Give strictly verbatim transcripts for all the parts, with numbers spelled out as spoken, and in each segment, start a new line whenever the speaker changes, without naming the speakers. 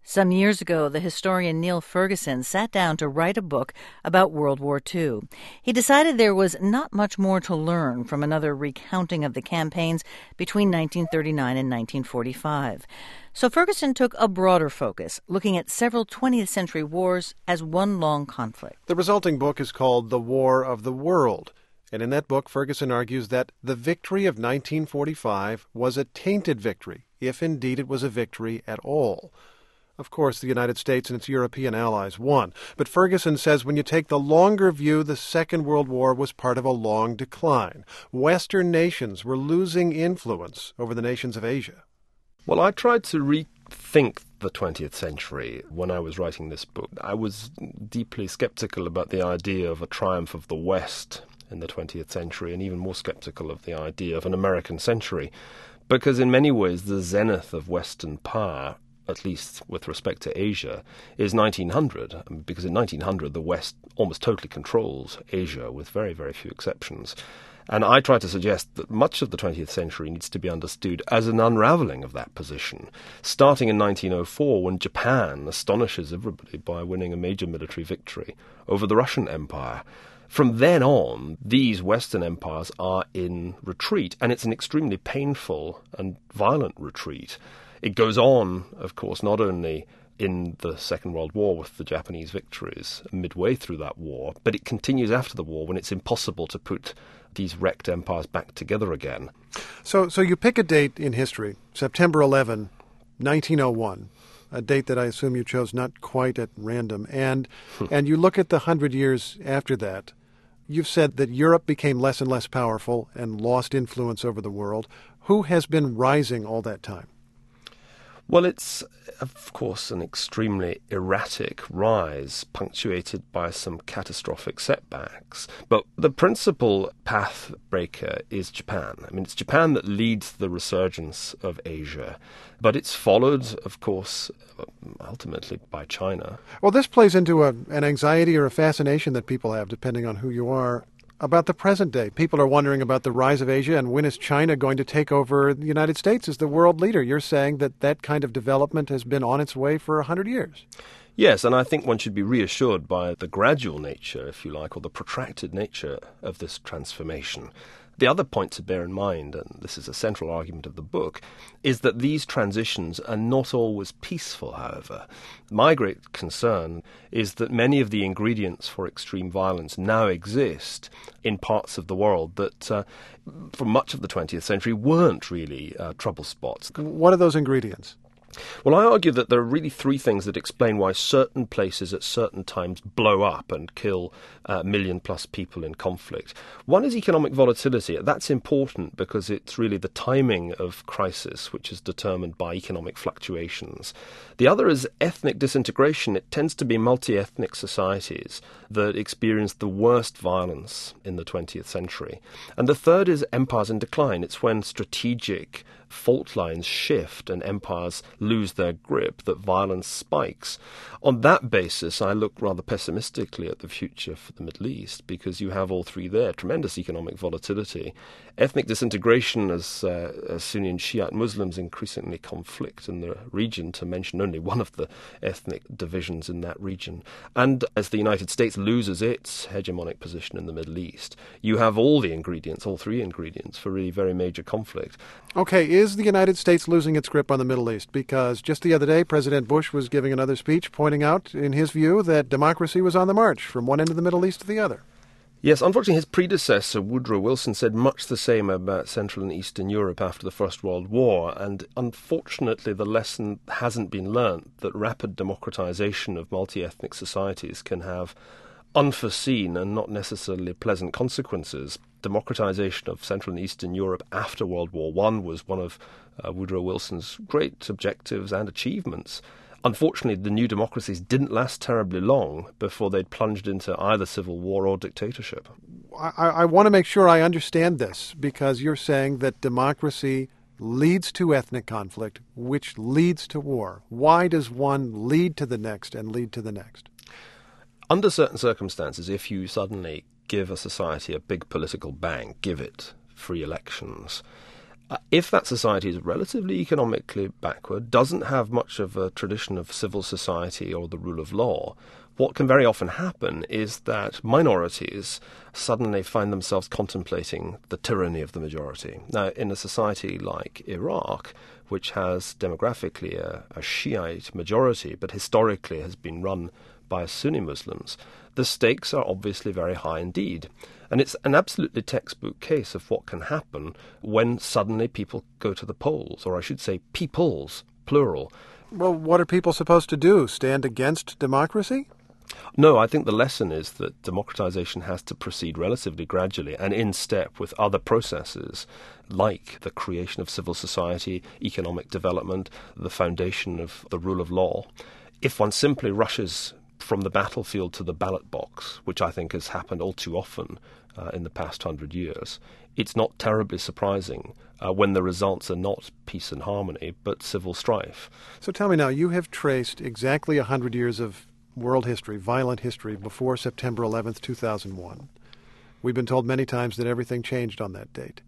Some years ago, the historian Neil Ferguson sat down to write a book about World War Two. He decided there was not much more to learn from another recounting of the campaigns between nineteen thirty-nine and nineteen forty-five. So Ferguson took a broader focus, looking at several twentieth century wars as one long conflict.
The resulting book is called The War of the World. And in that book, Ferguson argues that the victory of nineteen forty-five was a tainted victory, if indeed it was a victory at all. Of course, the United States and its European allies won. But Ferguson says when you take the longer view, the Second World War was part of a long decline. Western nations were losing influence over the nations of Asia.
Well, I tried to rethink the twentieth century when I was writing this book. I was deeply skeptical about the idea of a triumph of the West in the twentieth century, and even more skeptical of the idea of an American century, because in many ways the zenith of Western power, at least with respect to Asia, is nineteen hundred, because in nineteen hundred the West almost totally controls Asia, with very, very few exceptions. And I try to suggest that much of the twentieth century needs to be understood as an unravelling of that position, starting in nineteen oh four, when Japan astonishes everybody by winning a major military victory over the Russian Empire. From then on, these Western empires are in retreat, and it's an extremely painful and violent retreat. It goes on, of course, not only in the Second World War with the Japanese victories midway through that war, but it continues after the war when it's impossible to put these wrecked empires back together again.
So so you pick a date in history, September eleventh, nineteen oh one, a date that I assume you chose not quite at random, and and you look at the hundred years after that. You've said that Europe became less and less powerful and lost influence over the world. Who has been rising all that time?
Well, it's, of course, an extremely erratic rise, punctuated by some catastrophic setbacks. But the principal path breaker is Japan. I mean, it's Japan that leads the resurgence of Asia. But it's followed, of course, ultimately by China.
Well, this plays into a, an anxiety or a fascination that people have, depending on who you are, about the present day. People are wondering about the rise of Asia and when is China going to take over the United States as the world leader. You're saying that that kind of development has been on its way for a hundred years.
Yes, and I think one should be reassured by the gradual nature, if you like, or the protracted nature of this transformation. The other point to bear in mind, and this is a central argument of the book, is that these transitions are not always peaceful, however. My great concern is that many of the ingredients for extreme violence now exist in parts of the world that, uh, for much of the twentieth century, weren't really uh, trouble spots.
What are those ingredients?
Well, I argue that there are really three things that explain why certain places at certain times blow up and kill a uh, million-plus people in conflict. One is economic volatility. That's important because it's really the timing of crisis which is determined by economic fluctuations. The other is ethnic disintegration. It tends to be multi-ethnic societies that experience the worst violence in the twentieth century. And the third is empires in decline. It's when strategic fault lines shift and empires lose their grip that violence spikes. On that basis, I look rather pessimistically at the future for the Middle East, because you have all three there: tremendous economic volatility, ethnic disintegration as, uh, as Sunni and Shiite Muslims increasingly conflict in the region, to mention only one of the ethnic divisions in that region, and as the United States loses its hegemonic position in the Middle East, you have all the ingredients, all three ingredients, for really very major conflict.
Okay, is the United States losing its grip on the Middle East? Because just the other day, President Bush was giving another speech pointing out, in his view, that democracy was on the march from one end of the Middle East to the other.
Yes, unfortunately, his predecessor, Woodrow Wilson, said much the same about Central and Eastern Europe after the First World War, and unfortunately the lesson hasn't been learnt that rapid democratization of multi-ethnic societies can have unforeseen and not necessarily pleasant consequences. Democratization of Central and Eastern Europe after World War One was one of uh, Woodrow Wilson's great objectives and achievements. Unfortunately, the new democracies didn't last terribly long before they'd plunged into either civil war or dictatorship.
I, I want to make sure I understand this, because you're saying that democracy leads to ethnic conflict, which leads to war. Why does one lead to the next and lead to the next?
Under certain circumstances, if you suddenly give a society a big political bang, give it free elections, Uh, if that society is relatively economically backward, doesn't have much of a tradition of civil society or the rule of law, what can very often happen is that minorities suddenly find themselves contemplating the tyranny of the majority. Now, in a society like Iraq, which has demographically a, a Shiite majority, but historically has been run by Sunni Muslims, the stakes are obviously very high indeed. And it's an absolutely textbook case of what can happen when suddenly people go to the polls, or I should say peoples, plural.
Well, what are people supposed to do? Stand against democracy?
No, I think the lesson is that democratization has to proceed relatively gradually and in step with other processes like the creation of civil society, economic development, the foundation of the rule of law. If one simply rushes from the battlefield to the ballot box, which I think has happened all too often uh, in the past hundred years, it's not terribly surprising uh, when the results are not peace and harmony, but civil strife.
So tell me now, you have traced exactly a hundred years of world history, violent history, before September eleventh, two thousand one. We've been told many times that everything changed on that date.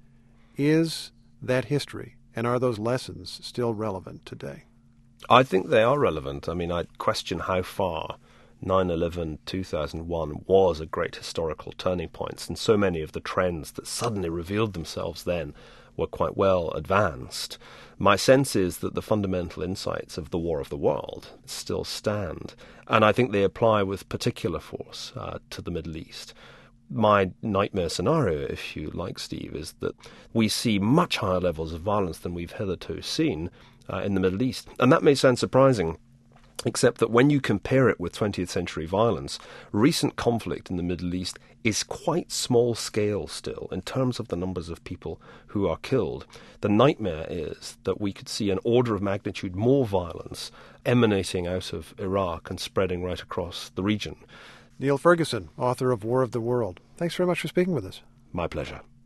Is that history, and are those lessons still relevant today?
I think they are relevant. I mean, I question how far nine eleven two thousand one was a great historical turning point, and so many of the trends that suddenly revealed themselves then were quite well advanced. My sense is that the fundamental insights of the War of the World still stand, and I think they apply with particular force uh, to the Middle East. My nightmare scenario, if you like, Steve, is that we see much higher levels of violence than we've hitherto seen uh, in the Middle East. And that may sound surprising, except that when you compare it with twentieth century violence, recent conflict in the Middle East is quite small scale still in terms of the numbers of people who are killed. The nightmare is that we could see an order of magnitude more violence emanating out of Iraq and spreading right across the region.
Niall Ferguson, author of War of the World. Thanks very much for speaking with us.
My pleasure.